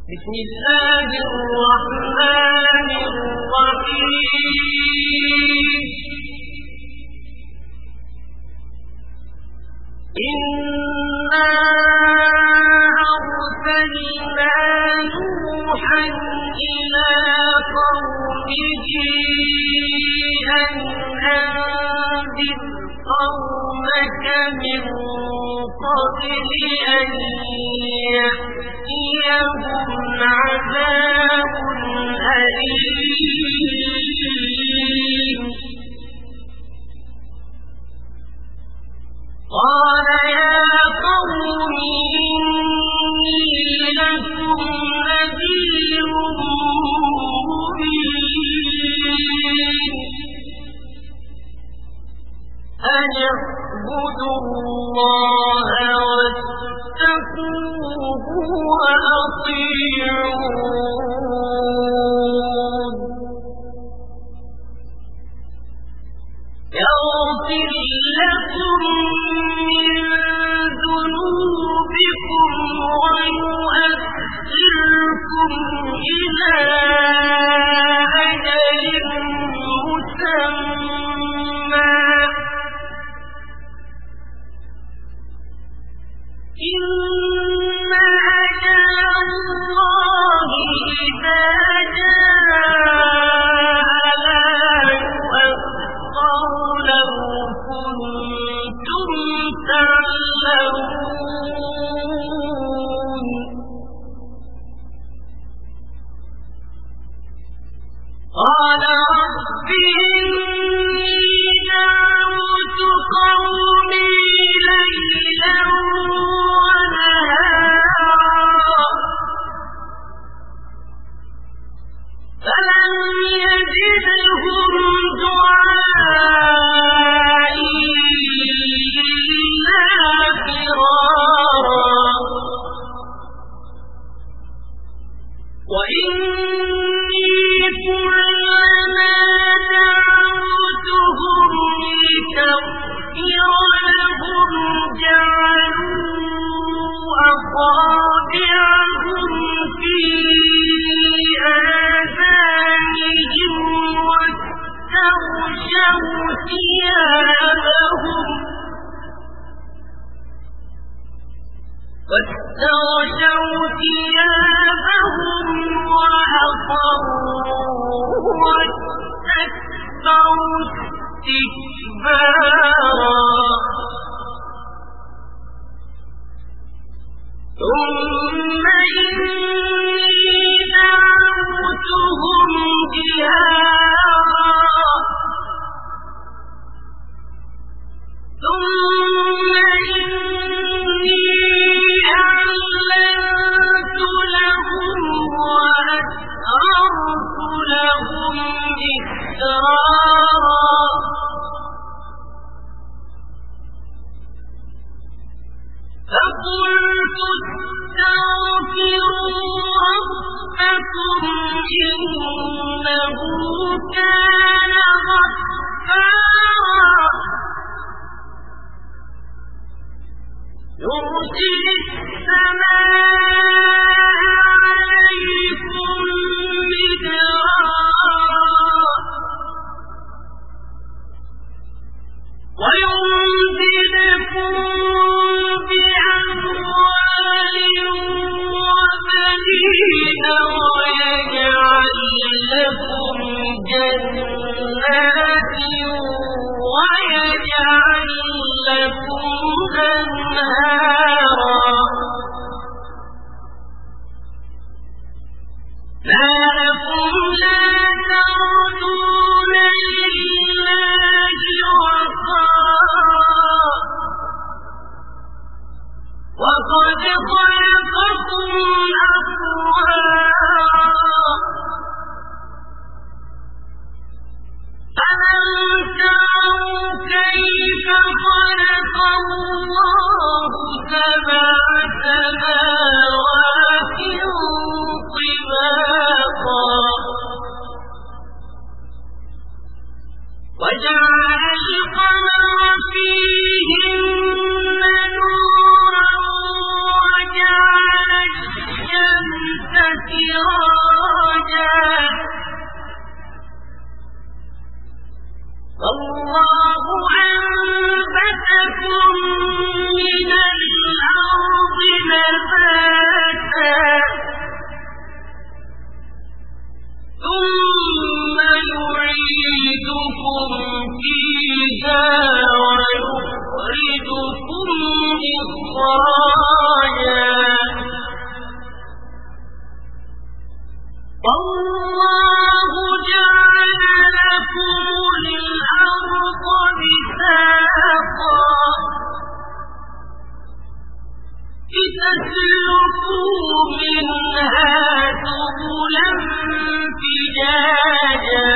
بسم الله الرحمن الرحيم إنا أرسلنا نوحا إلى قومه أن أنذر قومك من قبل أن يأتيهم عذاب أليم قال يا قوم إني لكم نذير مبين أن اعبدوا الله واتقوه وأطيعون يغفر لكم من ذنوبكم ويؤخركم إلى أجل مسمى إن أجل الله إذا جاء لا يؤخر لو كنتم تعلمون قال رب إني دعوت قومي ليلا فلم يزدهم دعائي إلا فرارا وإني كلما دعوتهم لتغفر لهم جعلوا أصابعهم في آذانهم واستغشوا ثيابهم وأصروا واستكبروا استكبارا ثم إني دعوتهم جهارا ثم إني أعلنت لهم وأسررت لهم إسرارا فقلت استغفروا ربكم إنه كان غفارا يرسل السماء عليكم مدرارا ويمددكم بأموال وبنين ويجعل لكم جنات ويجعل لكم أنهارا ما لكم لا ترجون لله وقارا وقد خلقكم أطوارا ألم تروا كيف خلق الله سراجا والله أنبتكم من الأرض نباتا ثم يعيدكم فيها ويخرجكم إخراجا والله جعل لكم الأرض بساطا لتسلكوا منها سبلا فجاجا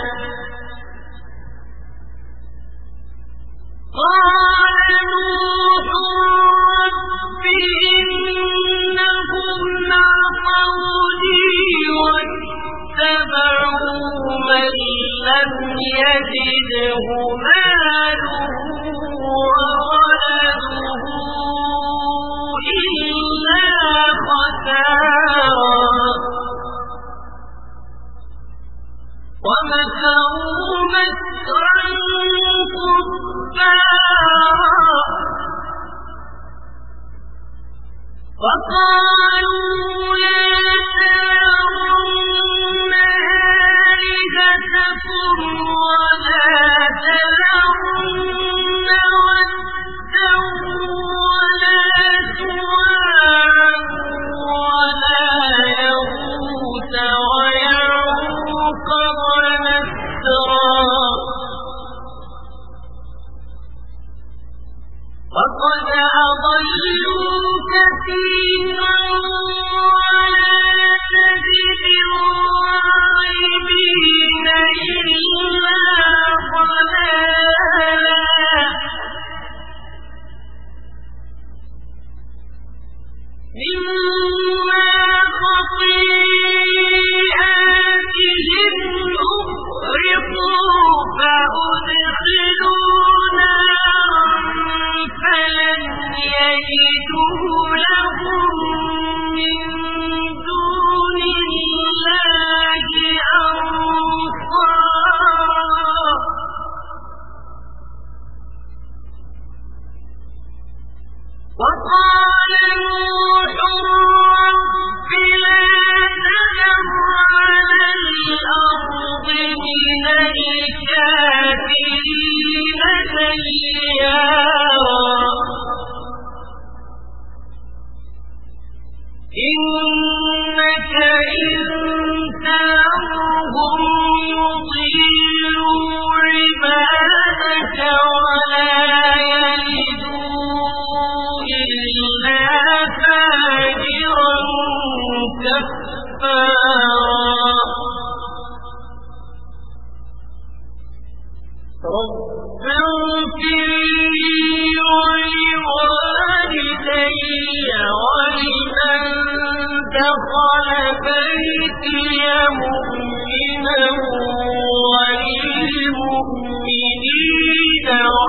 قال نوح رب إنهم عصوني واتبعوا من لم يزده ماله وولده إلا خسارا ومكروا مكرا كبارا وقالوا لا تذرن آلهتكم ولا تذرن ودا ولا سواعا ولا يغوث ويعوق ونسرا وقد أضلوا كثيرا ولا تزد الظالمين إلا ضلالا مما خطيئاتهم أغرقوا فأدخلوا نارا فلن يجدوا لهم من دون الله أنصارا وقال نوح رب لا تذر على الأرض من الكافرين ديارا إنك إن تذرهم يضلوا عبادك ولا يلدوا إلا فاجرا كفارا رب اغفر لي ولوالدي ولمن دخل بيتي مؤمنا وللمؤمنين